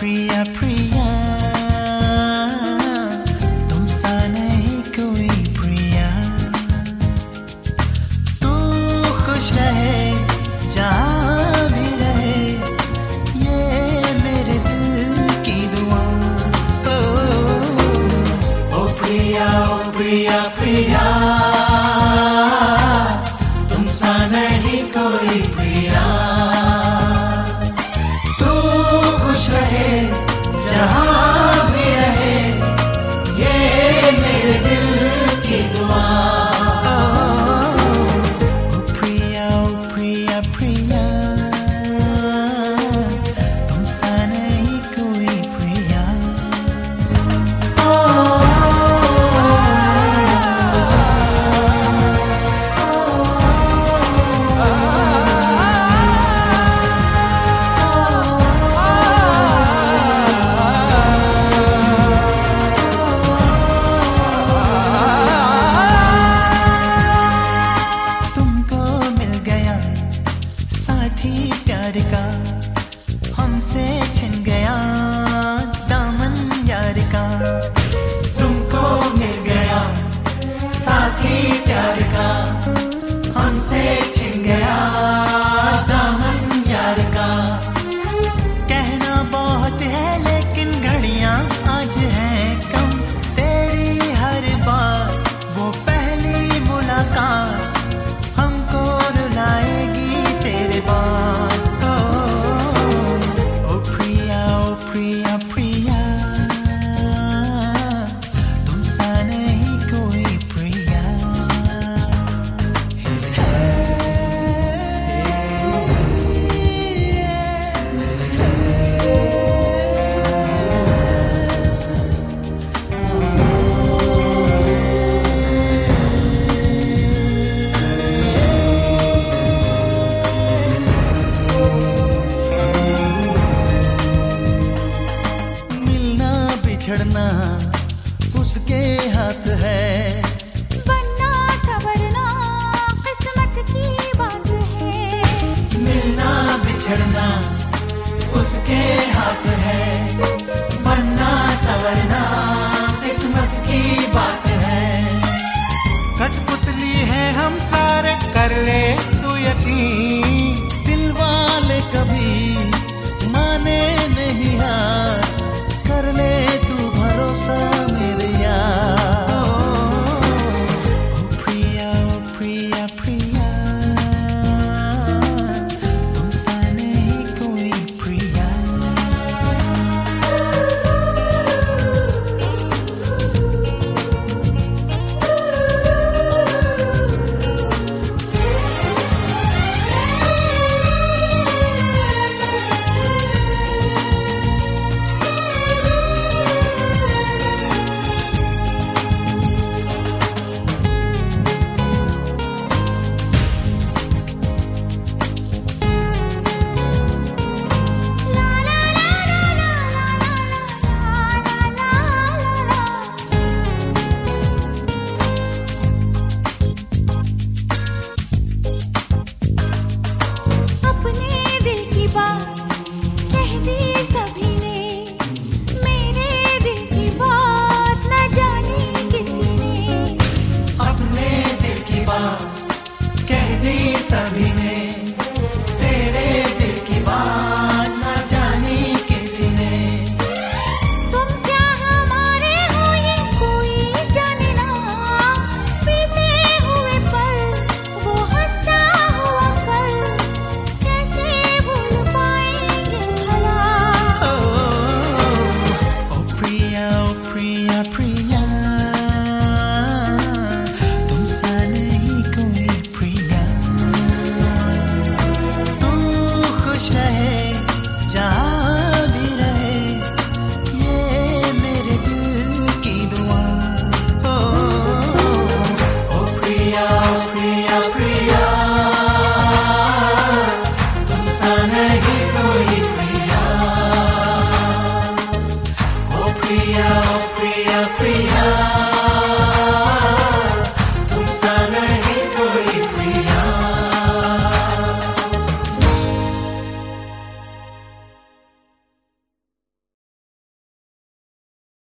प्रिया प्रिया तुम सा नहीं कोई प्रिया। तू खुश रहे जहाँ भी रहे, ये मेरे दिल की दुआ। ओ प्रिया प्रिया तुम सा नहीं कोई प्रिया। तू खुश रहे जहाँ भी रहे, ये मेरे दिल की दुआ। ओ प्रिया प्रिया तुम सा नहीं कोई प्रिया। प्यार का हमसे छिन गया दामन यार का, तुमको मिल गया साथी प्यार का, हमसे छिन गया दामन यार का। कहना बहुत है लेकिन घड़ियां आज हैं कम, तेरी हर बार वो पहली मुलाकात हमको रुलाएगी तेरे बाद। प्रिया प्रिया तुम सा नहीं कोई प्रिया। बिछड़ना उसके हाथ है, बनना संवरना किस्मत की बात है। मिलना बिछड़ना उसके हाथ है, बनना संवरना किस्मत की बात है। कठपुतली है हम सारे कर ले तू यकीन, दिल वाले कभी माने नहीं हार, कर ले तू भरोसा मेरे यार। ओ प्रिया प्रिया तुम सा नहीं कोई प्रिया। सभी ने तेरे दिल की बात न जानी किसी ने। तुम क्या हमारे हो ये कोई जाने ना, बीते हुए पल वो हंसता हुआ कल कैसे भूल पाएंगे भला। ओ प्रिया प्रिया तुम सा नहीं कोई प्रिया। तू खुश है